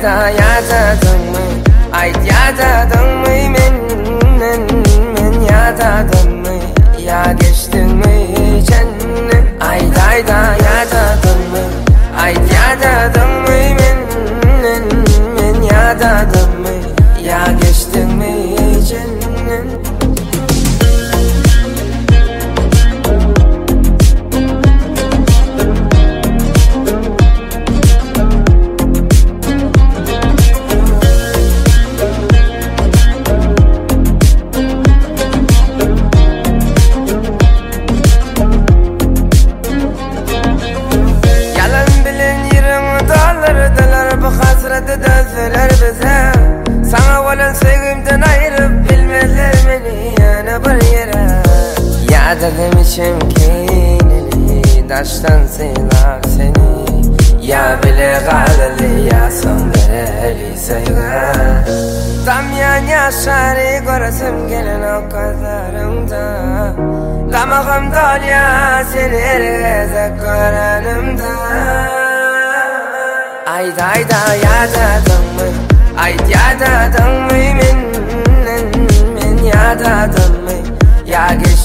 da yadadın mı? Ayt yadadın mı men yadadın mı? Ya geçtin mi cennet? Ayt da yadadın mı? Ayt yadadın mı men yadadın mı? Ya geçtin mi cennet? Dözler bize sana olan sevgimden ayırıp bilmezler beni yana bir yere. Ya dedim içim kinili taştan silar seni. Ya bile galili ya son dereli sevgi. Tam yan yaşarı göresim gelen o kadarımda. Damağım dolya seni herkese görenimde. Ayt yadadın mı? Ayt yadadın mı men yadadın mı? Ya